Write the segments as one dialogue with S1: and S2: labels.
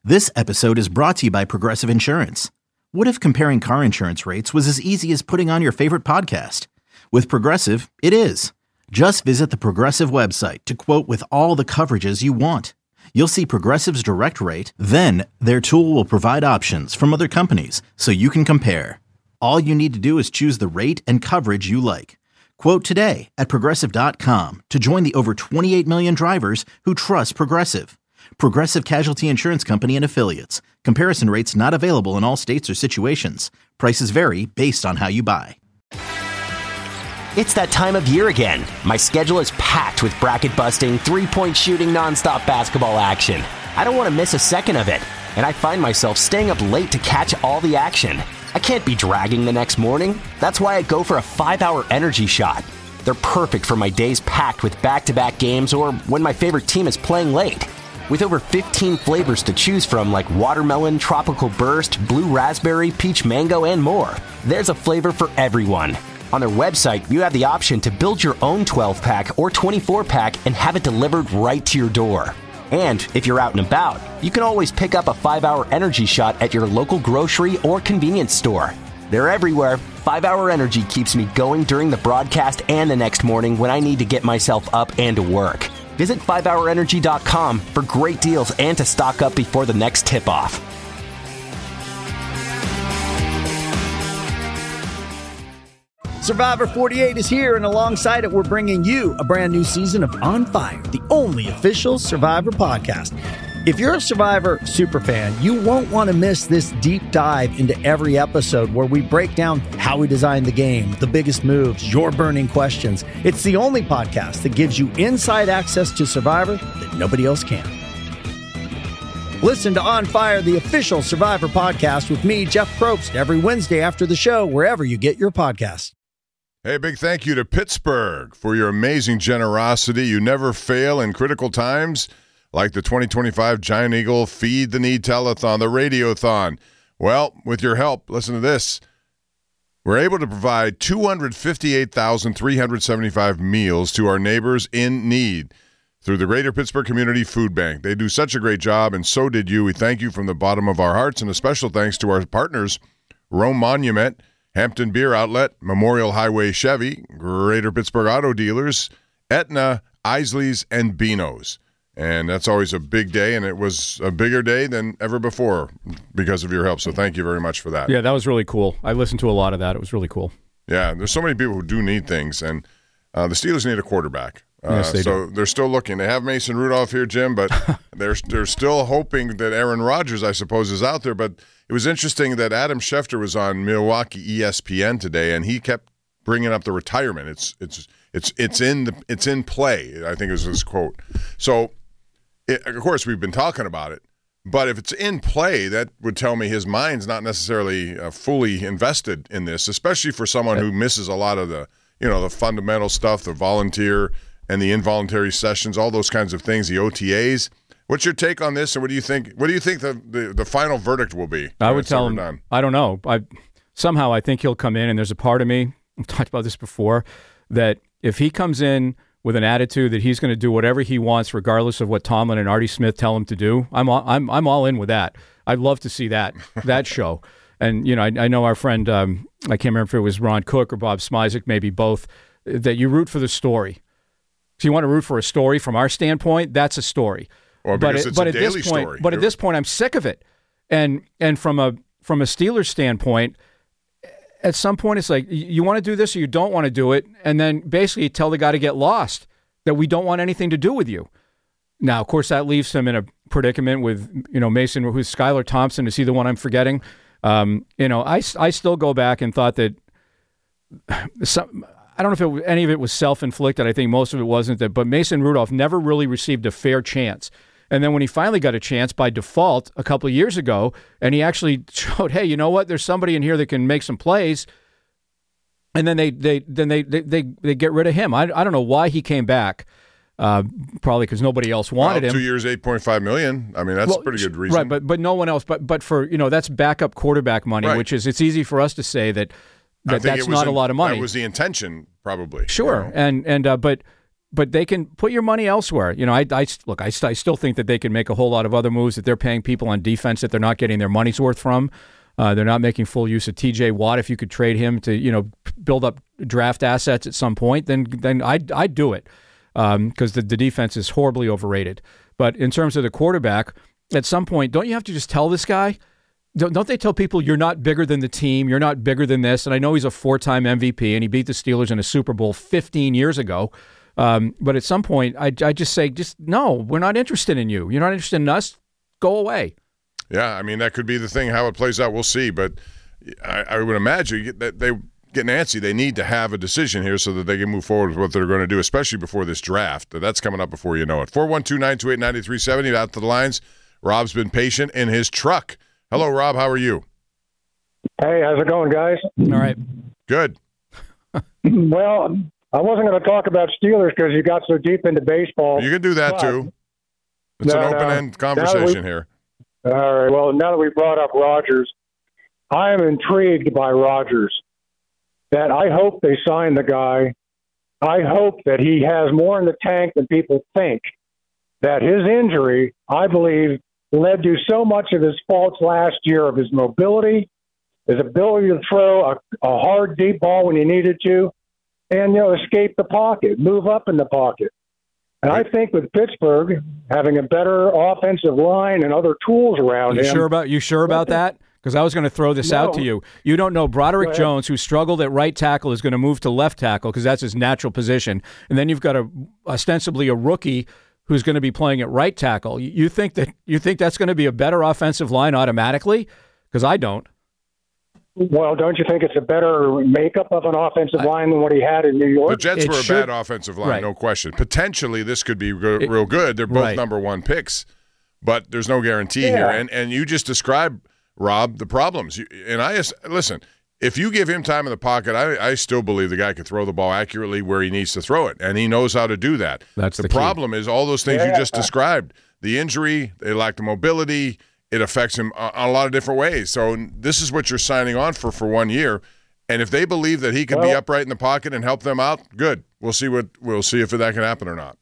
S1: This episode is brought to you by Progressive Insurance. What if comparing car insurance rates was as easy as putting on your favorite podcast? With Progressive, it is. Just visit the Progressive website to quote with all the coverages you want. You'll see Progressive's direct rate, then their tool will provide options from other companies so you can compare. All you need to do is choose the rate and coverage you like. Quote today at Progressive.com to join the over 28 million drivers who trust Progressive. Progressive Casualty Insurance Company and Affiliates. Comparison rates not available in all states or situations. Prices vary based on how you buy.
S2: It's that time of year again. My schedule is packed with bracket-busting, three-point shooting, nonstop basketball action. I don't want to miss a second of it, and I find myself staying up late to catch all the action. I can't be dragging the next morning. That's why I go for a 5-hour energy shot. They're perfect for my days packed with back-to-back games or when my favorite team is playing late. With over 15 flavors to choose from like watermelon, tropical burst, blue raspberry, peach mango, and more, there's a flavor for everyone. On their website, you have the option to build your own 12-pack or 24-pack and have it delivered right to your door. And if you're out and about, you can always pick up a 5-hour energy shot at your local grocery or convenience store. They're everywhere. 5-hour energy keeps me going during the broadcast and the next morning when I need to get myself up and to work. Visit 5hourenergy.com for great deals and to stock up before the next tip-off.
S3: Survivor 48 is here, and alongside it, we're bringing you a brand new season of On Fire, the only official Survivor podcast. If you're a Survivor superfan, you won't want to miss this deep dive into every episode where we break down how we designed the game, the biggest moves, your burning questions. It's the only podcast that gives you inside access to Survivor that nobody else can. Listen to On Fire, the official Survivor podcast with me, Jeff Probst, every Wednesday after the show, wherever you get your podcasts.
S4: Hey, big thank you to Pittsburgh for your amazing generosity. You never fail in critical times, like the 2025 Giant Eagle Feed the Need Telethon, the Radiothon. Well, with your help, listen to this. We're able to provide 258,375 meals to our neighbors in need through the Greater Pittsburgh Community Food Bank. They do such a great job, and so did you. We thank you from the bottom of our hearts, and a special thanks to our partners, Rome Monument, Hampton Beer Outlet, Memorial Highway Chevy, Greater Pittsburgh Auto Dealers, Aetna, Isley's, and Beano's. And that's always a big day, and it was a bigger day than ever before because of your help. So thank you very much for that.
S5: Yeah, that was really cool. I listened to a lot of that. It was really cool.
S4: Yeah, there's so many people who do need things, and the Steelers need a quarterback.
S5: Yes, they
S4: so
S5: do.
S4: They're still looking. They have Mason Rudolph here, Jim, but they're still hoping that Aaron Rodgers, I suppose, is out there. But it was interesting that Adam Schefter was on Milwaukee ESPN today, and he kept bringing up the retirement. It's in play, I think is his quote. So, of course, we've been talking about it, but if it's in play, that would tell me his mind's not necessarily fully invested in this, especially for someone who misses a lot of the fundamental stuff, the volunteer and the involuntary sessions, all those kinds of things, the OTAs. What's your take on this, and what do you think? What do you think the final verdict will be?
S5: I would tell him. I don't know. I think he'll come in, and there's a part of me, I've talked about this before, that if he comes in with an attitude that he's going to do whatever he wants, regardless of what Tomlin and Artie Smith tell him to do, I'm all in with that. I'd love to see that show. And I know our friend, I can't remember if it was Ron Cook or Bob Smizik, maybe both, that you root for the story. So you want to root for a story from our standpoint, that's a story.
S4: Or because it's a daily story.
S5: But at this point, I'm sick of it. And from a Steelers standpoint, at some point, it's like, you want to do this or you don't want to do it, and then basically tell the guy to get lost, that we don't want anything to do with you. Now, of course, that leaves him in a predicament with, Mason, who's Skylar Thompson. Is he the one I'm forgetting? I still go back and thought that I don't know if any of it was self-inflicted. I think most of it wasn't that, but Mason Rudolph never really received a fair chance. And then when he finally got a chance by default a couple of years ago, and he actually showed, hey, you know what? There's somebody in here that can make some plays. And then they get rid of him. I don't know why he came back. Probably because nobody else wanted him.
S4: 2 years, $8.5 million. I mean, that's a pretty good reason.
S5: Right, but no one else. But for that's backup quarterback money,
S4: right.
S5: Which is it's easy for us to say that's not a lot of money.
S4: That was the intention, probably.
S5: Sure, but but they can put your money elsewhere. You know, I still think that they can make a whole lot of other moves, that they're paying people on defense that they're not getting their money's worth from. They're not making full use of T.J. Watt. If you could trade him to, you know, build up draft assets at some point, then I'd do it, because the defense is horribly overrated. But in terms of the quarterback, at some point, don't you have to just tell this guy? Don't they tell people you're not bigger than the team, you're not bigger than this? And I know he's a 4-time MVP, and he beat the Steelers in a Super Bowl 15 years ago. But at some point, I just say, no, we're not interested in you. You're not interested in us. Go away.
S4: Yeah, I mean, that could be the thing. How it plays out, we'll see. But I would imagine that they get antsy. They need to have a decision here so that they can move forward with what they're going to do, especially before this draft. That's coming up before you know it. 412-928-9370, out to the lines. Rob's been patient in his truck. Hello, Rob. How are you?
S6: Hey, how's it going, guys?
S5: All right.
S4: Good.
S6: Well, I wasn't going to talk about Steelers because you got so deep into baseball.
S4: You can do that, too. It's an open-end conversation here.
S6: All right. Well, now that we brought up Rodgers, I am intrigued by Rodgers. That I hope they sign the guy. I hope that he has more in the tank than people think. That his injury, I believe, led to so much of his faults last year of his mobility, his ability to throw a hard, deep ball when he needed to, and, you know, escape the pocket, move up in the pocket. And I think with Pittsburgh having a better offensive line and other tools around him.
S5: You sure about that? Because I was going to throw this out to you. You don't know Broderick Jones, who struggled at right tackle, is going to move to left tackle because that's his natural position. And then you've got ostensibly a rookie who's going to be playing at right tackle. You think that's going to be a better offensive line automatically? Because I don't.
S6: Well, don't you think it's a better makeup of an offensive line than what he had in New York?
S4: The Jets were a bad offensive line, no question. Potentially, this could be real good. They're both number one picks, but there's no guarantee here. And you just described, Rob, the problems. Listen, if you give him time in the pocket, I still believe the guy can throw the ball accurately where he needs to throw it, and he knows how to do that.
S5: That's the
S4: problem is all those things you just described. The injury, they lack the mobility. It affects him on a lot of different ways. So this is what you're signing on for 1 year. And if they believe that he can be upright in the pocket and help them out, good. We'll see if that can happen or not.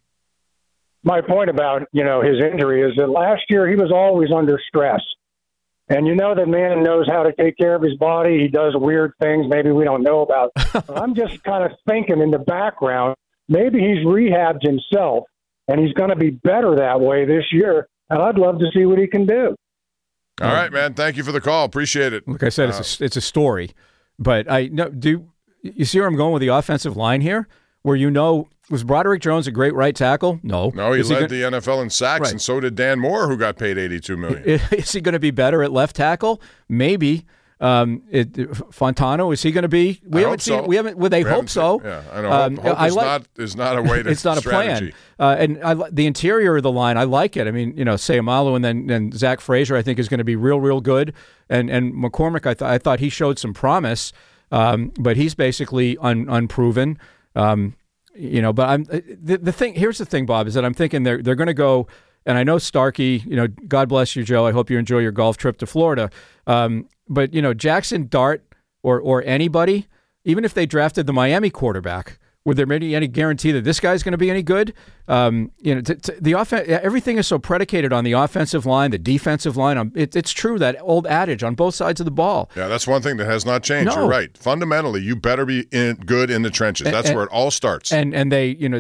S6: My point about, you know, his injury is that last year he was always under stress. And you know that man knows how to take care of his body. He does weird things maybe we don't know about. I'm just kind of thinking in the background, maybe he's rehabbed himself and he's going to be better that way this year. And I'd love to see what he can do.
S4: All right, man. Thank you for the call. Appreciate it.
S5: Like I said, it's a story, but you see where I'm going with the offensive line here? Where was Broderick Jones a great right tackle? No.
S4: No, he led the NFL in sacks, and so did Dan Moore, who got paid $82 million.
S5: Is he going to be better at left tackle? Maybe. Fontano, is he going to be? We haven't seen. We haven't. Well, they hope so.
S4: Yeah, I know. Hope is not a way to.
S5: It's not
S4: strategy.
S5: a plan. And the interior of the line, I like it. I mean, you know, Sayamalu and then Zach Frazier, I think is going to be real good. And McCormick, I thought he showed some promise, but he's basically unproven. You know, but the thing. Here's the thing, Bob, is that I'm thinking they're going to go. And I know Starkey, you know, God bless you, Joe. I hope you enjoy your golf trip to Florida. But, you know, Jackson Dart or anybody, even if they drafted the Miami quarterback, would there be any guarantee that this guy's going to be any good? You know, the offense, everything is so predicated on the offensive line, the defensive line. It's true, that old adage on both sides of the ball.
S4: Yeah, that's one thing that has not changed.
S5: No.
S4: You're right. Fundamentally, you better be good in the trenches. That's where it all starts.
S5: And they, you know,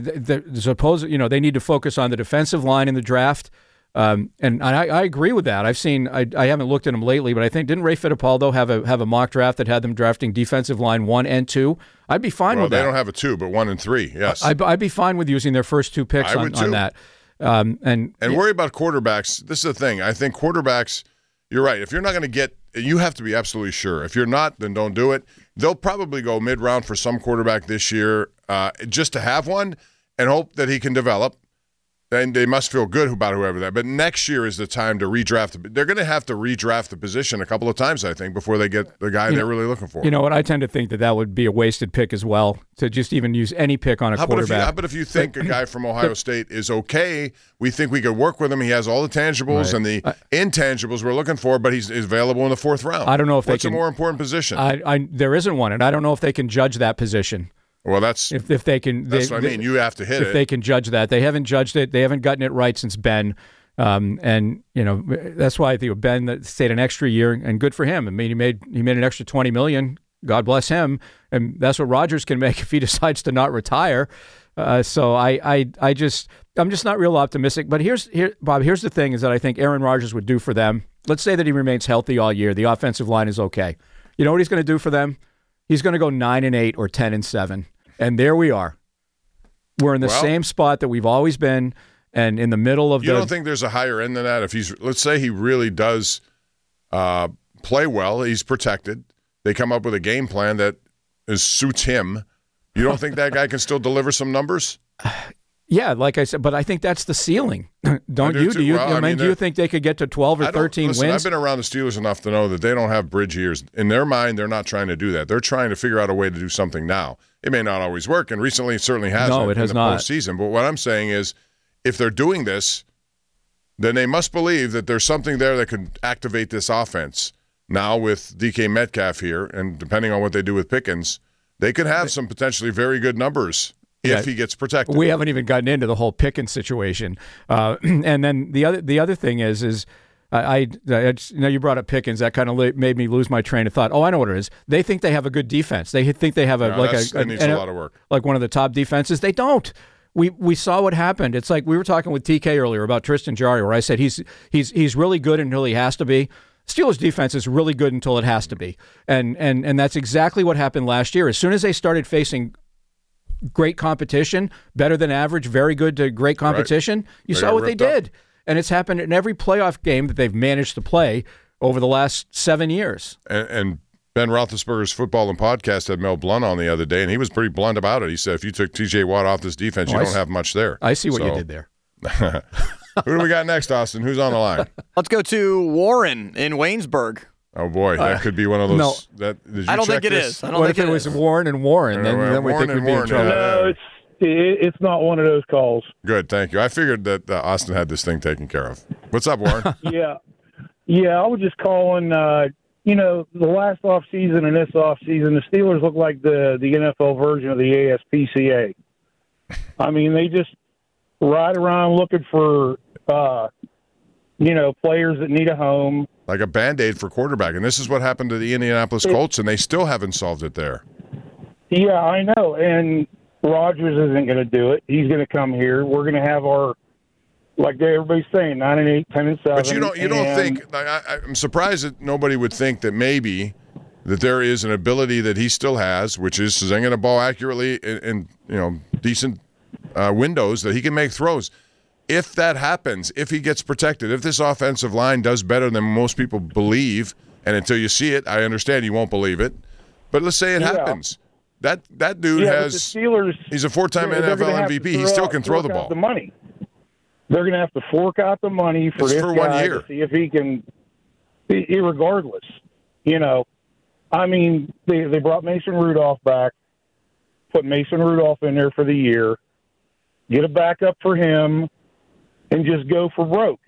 S5: they need to focus on the defensive line in the draft. And I agree with that. I haven't looked at them lately, but I think, didn't Ray Fittipaldo have a mock draft that had them drafting defensive line 1 and 2? I'd be fine with that.
S4: They don't have a 2, but 1 and 3. Yes,
S5: I'd be fine with using their first 2 picks on that. And
S4: worry about quarterbacks. This is the thing. I think quarterbacks. You're right. If you're not going to get, you have to be absolutely sure. If you're not, then don't do it. They'll probably go mid-round for some quarterback this year, just to have one and hope that he can develop. And they must feel good about whoever that. But next year is the time to redraft. They're going to have to redraft the position a couple of times, I think, before they get the guy they're really looking for.
S5: You know what? I tend to think that would be a wasted pick as well, to just even use any pick on a quarterback.
S4: How about if you think a guy from Ohio State is okay, we think we could work with him, he has all the tangibles and the intangibles we're looking for, but he's available in the 4th round.
S5: I don't know if
S4: What's a more important position?
S5: There isn't one, and I don't know if they can judge that position.
S4: Well, that's
S5: if they can.
S4: That's what I mean. You have to hit it.
S5: If they can judge that. They haven't judged it. They haven't gotten it right since Ben. And that's why I think Ben that stayed an extra year, and good for him. I mean, he made an extra $20 million. God bless him. And that's what Rodgers can make if he decides to not retire. So I'm just not real optimistic. But Bob, here's the thing: is that I think Aaron Rodgers would do for them. Let's say that he remains healthy all year. The offensive line is okay. You know what he's going to do for them? He's going to go 9-8 or 10-7, and there we are. We're in the same spot that we've always been, and in the middle of. You
S4: don't think there's a higher end than that? If let's say he really does play well, he's protected. They come up with a game plan that suits him. You don't think that guy can still deliver some numbers?
S5: Yeah, like I said, but I think that's the ceiling. Don't you? Do you? Well, do you think they could get to 12 or 13 wins?
S4: I've been around the Steelers enough to know that they don't have bridge years. In their mind, they're not trying to do that. They're trying to figure out a way to do something now. It may not always work, and recently it certainly hasn't.
S5: No, it has
S4: in the
S5: not.
S4: Postseason. But what I'm saying is, if they're doing this, then they must believe that there's something there that could activate this offense. Now with DK Metcalf here, and depending on what they do with Pickens, they could have some potentially very good numbers. If he gets protected.
S5: We haven't even gotten into the whole Pickens situation. And then the other thing is I you brought up Pickens. That kind of made me lose my train of thought. Oh, I know what it is. They think they have a good defense. They think they have
S4: that needs a lot of work.
S5: Like one of the top defenses. They don't. We saw what happened. It's like we were talking with TK earlier about Tristan Jarry, where I said he's really good until he has to be. Steelers defense is really good until it has to be. And that's exactly what happened last year. As soon as they started facing great competition, better than average, very good to great competition, you saw what they did. And it's happened in every playoff game that they've managed to play over the last 7 years.
S4: And Ben Roethlisberger's Football and Podcast had Mel Blount on the other day, and he was pretty blunt about it. He said, if you took T.J. Watt off this defense, you don't have much there.
S5: I see what you did there.
S4: Who do we got next, Austin? Who's on the line?
S7: Let's go to Warren in Waynesburg.
S4: Oh, boy, that could be one of those.
S7: No, I don't think it is.
S5: What if it was Warren and Warren? Then we think we'd be in trouble.
S6: No, it's not one of those calls.
S4: Good, thank you. I figured that Austin had this thing taken care of. What's up, Warren?
S6: Yeah, I was just calling. The last off season and this off season, the Steelers look like the NFL version of the ASPCA. I mean, they just ride around looking for players that need a home.
S4: Like a Band-Aid for quarterback. And this is what happened to the Indianapolis Colts, and they still haven't solved it there.
S6: Yeah, I know. And Rodgers isn't going to do it. He's going to come here. We're going to have our, like everybody's saying, 9-8, 10-7.
S4: But you don't think, I'm surprised that nobody would think that maybe that there is an ability that he still has, which is slinging a ball accurately in decent windows, that he can make throws. If that happens, if he gets protected, if this offensive line does better than most people believe, and until you see it, I understand you won't believe it, but let's say it happens. That dude he's a four-time NFL MVP. He still can throw the ball.
S6: The money. They're going to have to fork out the money for this guy
S4: 1 year
S6: to see if he can, irregardless. I mean, they brought Mason Rudolph back, put Mason Rudolph in there for the year, get a backup for him, and just go for broke,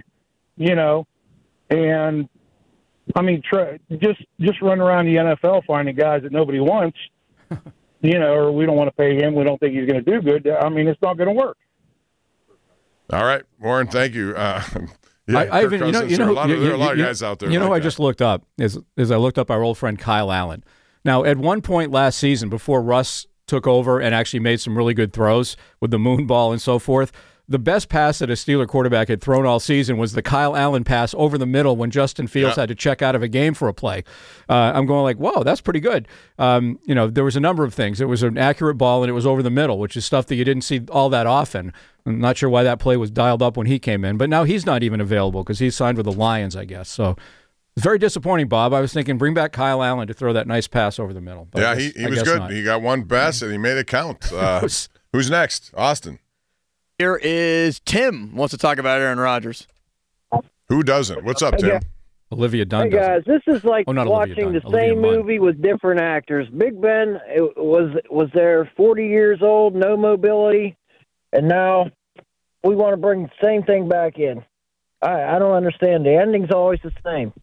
S6: And, I mean, just run around the NFL finding guys that nobody wants, or we don't want to pay him, we don't think he's going to do good. I mean, it's not going to work.
S4: All right, Warren, thank you. There are a lot of guys out there.
S5: I just looked up is I looked up our old friend Kyle Allen. Now, at one point last season, before Russ took over and actually made some really good throws with the moon ball and so forth, the best pass that a Steeler quarterback had thrown all season was the Kyle Allen pass over the middle when Justin Fields had to check out of a game for a play. I'm going like, whoa, that's pretty good. There was a number of things. It was an accurate ball, and it was over the middle, which is stuff that you didn't see all that often. I'm not sure why that play was dialed up when he came in, but now he's not even available because he's signed with the Lions, I guess. So it's very disappointing, Bob. I was thinking bring back Kyle Allen to throw that nice pass over the middle. But
S4: he was good. Not. He got one pass, and he made it count. Who's next? Austin.
S7: Here is Tim wants to talk about Aaron Rodgers.
S4: Who doesn't? What's up, Tim?
S5: Olivia Dunn.
S8: Hey, guys, this is like watching the same movie with different actors. Big Ben was there 40 years old, no mobility, and now we want to bring the same thing back in. I don't understand. The ending's always the same.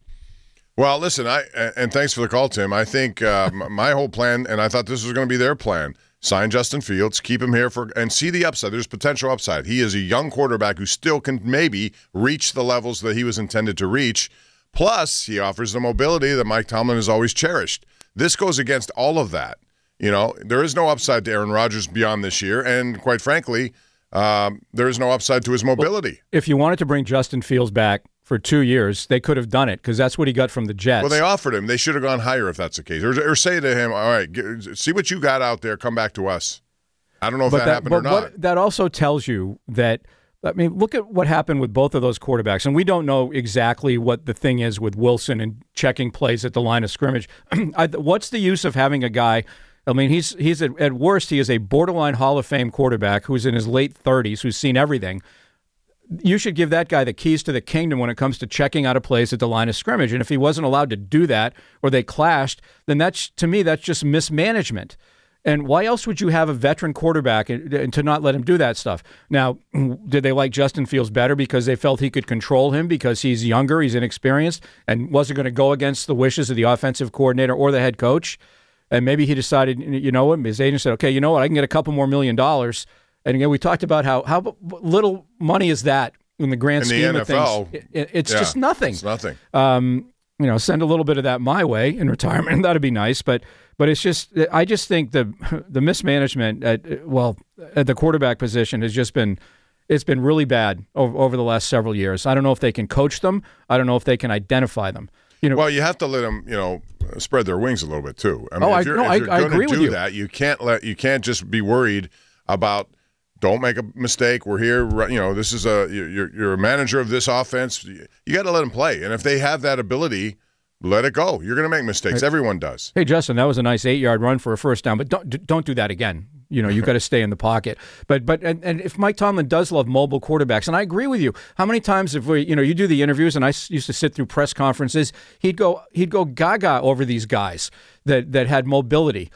S4: Well, listen, and thanks for the call, Tim. I think my whole plan, and I thought this was going to be their plan, sign Justin Fields, keep him here and see the upside. There's potential upside. He is a young quarterback who still can maybe reach the levels that he was intended to reach. Plus, he offers the mobility that Mike Tomlin has always cherished. This goes against all of that. There is no upside to Aaron Rodgers beyond this year, and quite frankly, there is no upside to his mobility.
S5: Well, if you wanted to bring Justin Fields back for 2 years, they could have done it because that's what he got from the Jets.
S4: Well, they offered him. They should have gone higher if that's the case. Or say to him, all right, see what you got out there. Come back to us. I don't know if that happened or not.
S5: That also tells you that, look at what happened with both of those quarterbacks. And we don't know exactly what the thing is with Wilson and checking plays at the line of scrimmage. What's the use of having a guy? He's at worst, he is a borderline Hall of Fame quarterback who's in his late 30s, who's seen everything. You should give that guy the keys to the kingdom when it comes to checking out of plays at the line of scrimmage. And if he wasn't allowed to do that or they clashed, then that's just mismanagement. And why else would you have a veteran quarterback and to not let him do that stuff? Now, did they like Justin Fields better because they felt he could control him because he's younger, he's inexperienced, and wasn't going to go against the wishes of the offensive coordinator or the head coach? And maybe he decided, his agent said, okay, I can get a couple more $1 million. And again, we talked about how little money is that in the grand scheme of things. It's just nothing.
S4: It's nothing.
S5: Send a little bit of that my way in retirement. That'd be nice. But it's just, I just think the mismanagement at the quarterback position has just been, it's been really bad over the last several years. I don't know if they can coach them. I don't know if they can identify them.
S4: Well, you have to let them, spread their wings a little bit too.
S5: I
S4: agree with you. That you can't just be worried about. Don't make a mistake. We're here. This is you're a manager of this offense. You got to let them play. And if they have that ability, let it go. You're going to make mistakes. Everyone does.
S5: Hey, Justin, that was a nice 8-yard run for a first down, but don't do that again. You got to stay in the pocket. But if Mike Tomlin does love mobile quarterbacks, and I agree with you. How many times have we, you do the interviews, and I used to sit through press conferences. He'd go gaga over these guys that had mobility.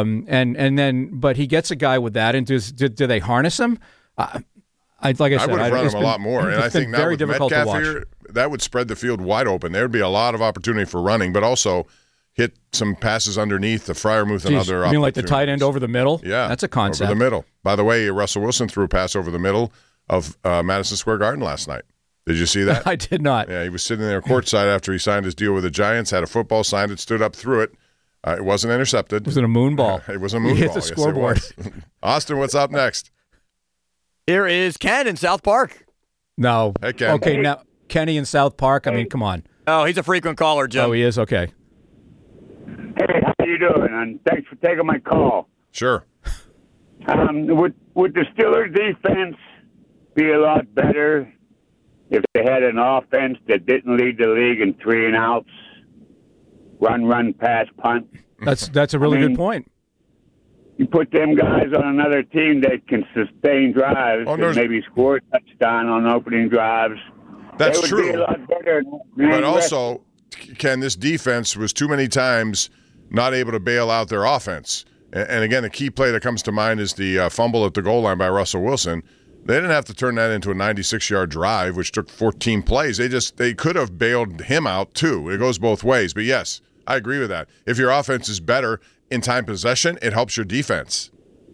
S5: But he gets a guy with that, and do they harness him? I would have
S4: run him a lot more, and I think now with Metcalf
S5: here,
S4: that would spread the field wide open. There would be a lot of opportunity for running, but also hit some passes underneath the Freiermuth and other.
S5: You mean like the tight end over the middle?
S4: Yeah,
S5: that's a concept.
S4: Over the middle. By the way, Russell Wilson threw a pass over the middle of Madison Square Garden last night. Did you see that?
S5: I did not.
S4: Yeah, he was sitting there courtside after he signed his deal with the Giants. Had a football signed it, stood up, threw it. It wasn't intercepted.
S5: Was it a moon ball?
S4: It was a moon ball.
S5: He hit the scoreboard.
S4: Yes, Austin, what's up next?
S7: Here is Ken in South Park.
S5: No.
S4: Hey, Ken.
S5: Okay, now Kenny in South Park. I mean, come on.
S7: Oh, he's a frequent caller, Jim.
S5: Oh, he is? Okay.
S9: Hey, how you doing? And thanks for taking my call.
S4: Sure.
S9: Would the Steelers defense be a lot better if they had an offense that didn't lead the league in 3-and-outs? Run, pass, punt.
S5: That's a really good point.
S9: You put them guys on another team that can sustain drives and maybe score a touchdown on opening drives.
S4: That's true.
S9: Be a lot better
S4: but also, Ken, this defense was too many times not able to bail out their offense. And again, the key play that comes to mind is the fumble at the goal line by Russell Wilson. They didn't have to turn that into a 96-yard drive, which took 14 plays. They could have bailed him out too. It goes both ways. But yes, I agree with that. If your offense is better in time possession, it helps your defense.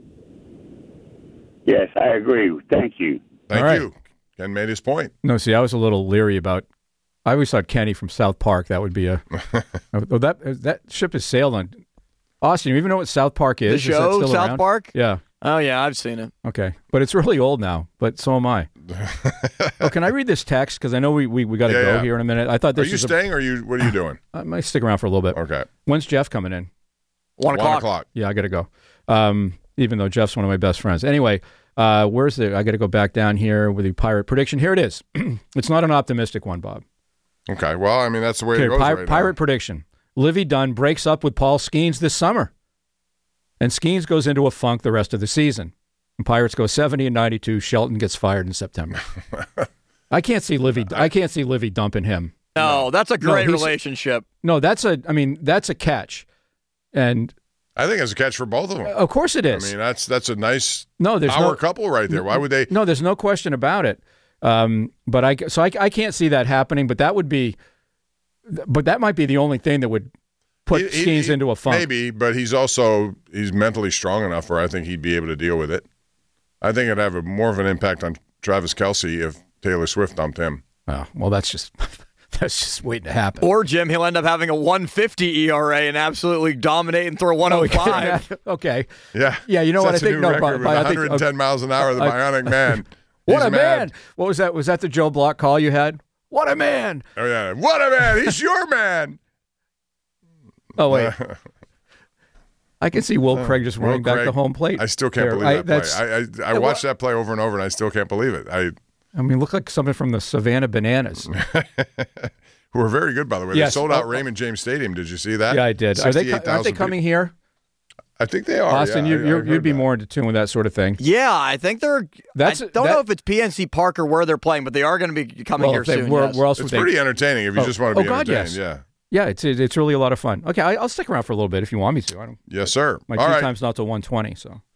S9: Yes, I agree. Thank you.
S4: Thank you. Ken made his point.
S5: No, see, I was a little leery about. I always thought Kenny from South Park. That would be that ship has sailed on. Austin, you even know what South Park is?
S7: The show
S5: is that still
S7: South
S5: around?
S7: Park?
S5: Yeah.
S7: Oh yeah, I've seen it.
S5: Okay, but it's really old now. But so am I. Can I read this text? Because I know we got to go here in a minute. I thought this.
S4: Are you staying or what are you doing?
S5: I might stick around for a little bit.
S4: Okay.
S5: When's Jeff coming in?
S7: 1 o'clock.
S5: Yeah, I got to go. Even though Jeff's one of my best friends. Anyway, where's the? I got to go back down here with the Pirate prediction. Here it is. It's not an optimistic one, Bob.
S4: Okay. Well, I mean that's the way it goes right now.
S5: Pirate prediction. Livy Dunn breaks up with Paul Skeens this summer. And Skeens goes into a funk the rest of the season. And Pirates go 70-92. Shelton gets fired in September. I can't see Livy dumping him.
S7: No, that's a great relationship.
S5: No, that's a catch. And
S4: I think it's a catch for both of them.
S5: Of course it is.
S4: I mean, that's a nice
S5: there's
S4: power couple right there. Why would they?
S5: No, there's no question about it. But I can't see that happening. But that might be the only thing that would put Skeens into a funk.
S4: Maybe, but he's mentally strong enough where I think he'd be able to deal with it. I think it'd have more of an impact on Travis Kelce if Taylor Swift dumped him.
S5: Oh, well, that's just waiting to happen.
S7: Or, Jim, he'll end up having a 150 ERA and absolutely dominate and throw 105.
S5: Okay.
S4: Yeah.
S5: Yeah, you know what? I
S4: think
S5: no,
S4: 110 miles an hour, the Bionic Man.
S5: What a man. What was that? Was that the Joe Block call you had? What a man.
S4: Oh, yeah. What a man. He's your man.
S5: Oh, wait. I can see Will Craig just running back to home plate.
S4: I still can't believe that play. I watched that play over and over, and I still can't believe it.
S5: I mean, look like something from the Savannah Bananas.
S4: Who are very good, by the way.
S5: Yes.
S4: They sold out Raymond James Stadium. Did you see that?
S5: Yeah, I did. Aren't they coming here?
S4: I think they are.
S5: Austin,
S4: yeah,
S5: you'd be more into tune with that sort of thing.
S7: Yeah, I think they're. I don't know if it's PNC Park or where they're playing, but they are going to be coming here soon.
S4: It's pretty entertaining if you just want to be entertained.
S5: Yes. Yeah, it's really a lot of fun. Okay, I'll stick around for a little bit if you want me to.
S4: Yes, sir.
S5: My tea time's not till 1:20, so.